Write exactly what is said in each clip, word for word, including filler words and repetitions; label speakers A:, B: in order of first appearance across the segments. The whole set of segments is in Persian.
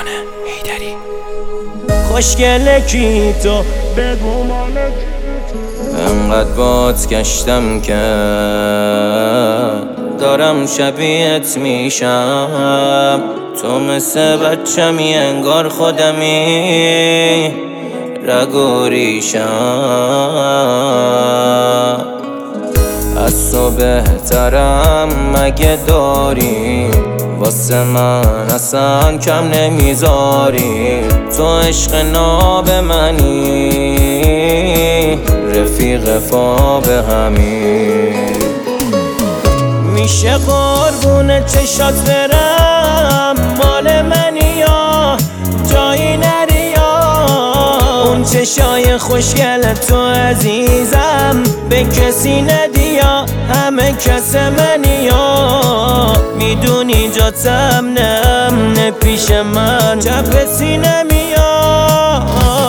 A: عرفان حیدری.
B: خوشگله کی تو بگو مالک،
C: انقدر بات گشتم که دارم شبیهت میشم. تو مثل بچمی انگار خودمی رگ و ریشم. از تو بهترم مگه داری، واسه من اصلا کم نمیذاری. تو عشق ناب منی، رفیق فاب همی.
B: میشه قربون چشات برم، مال منی یا جایی نری یا اون چشای خوشگل تو عزیزم به کسی ندی یا همه کس منی یا میدونی جاتم نم پیش من جب سینه میاد.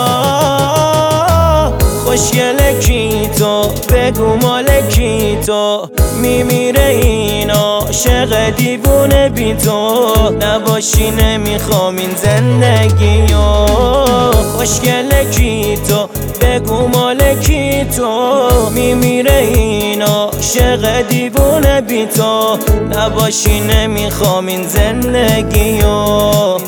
B: خوشگله کی تو بگو مال کی تو، میمیره این عاشق دیوونه بی تو نباشی نمیخوام این زندگیو. خوشگله کی تو بگو مال کی تو، میمیره این عاشق دیوونه بی تو نباشی نمیخوام این زندگیو.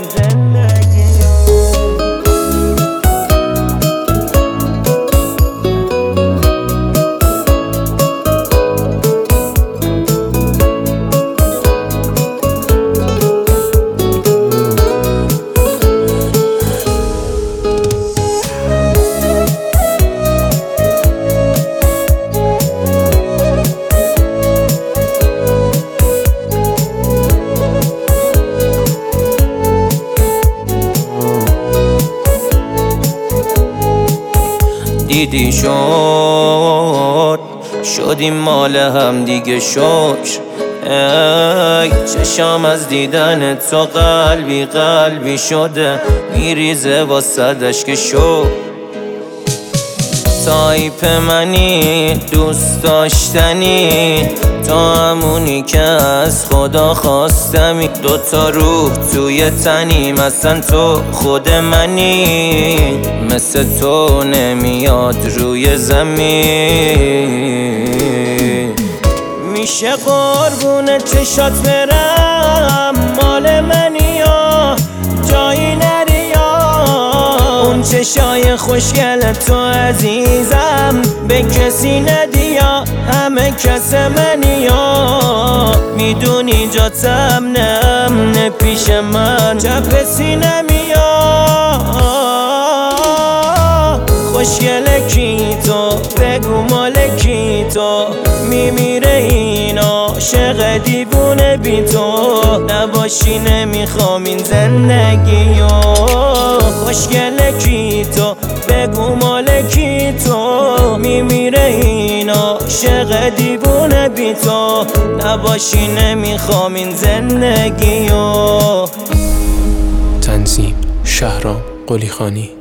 C: دیدی شد شدیم مال هم دیگه شکر. ای چشام از دیدن تو قلبی قلبی شده میریزه واسدش که شو. تایپ منی دوست داشتنی، تو همونی که از خدا خواستمی. دوتا روح توی تنیم اصلا تو خود منی، مثل تو نمیاد روی زمین.
B: میشه قربون چشات برم، مال منی یا جایی نری یا اون چشای خوشگل تو عزیزم به کسی ندی یا همه کس منی یا میدونی جاتم نم پیش من جب سینه میاد. خوشگله کی تو بگو مال کی تو، میمیره این عاشق دیوونه بی تو نباشی نمیخوام این زندگیو. خوشگله کی تو بگو مال کی تو، میمیره این عاشق دیوونه بی تو نباشی نمیخوام این زندگیو.
A: تنظیم شهرام قلیخانی.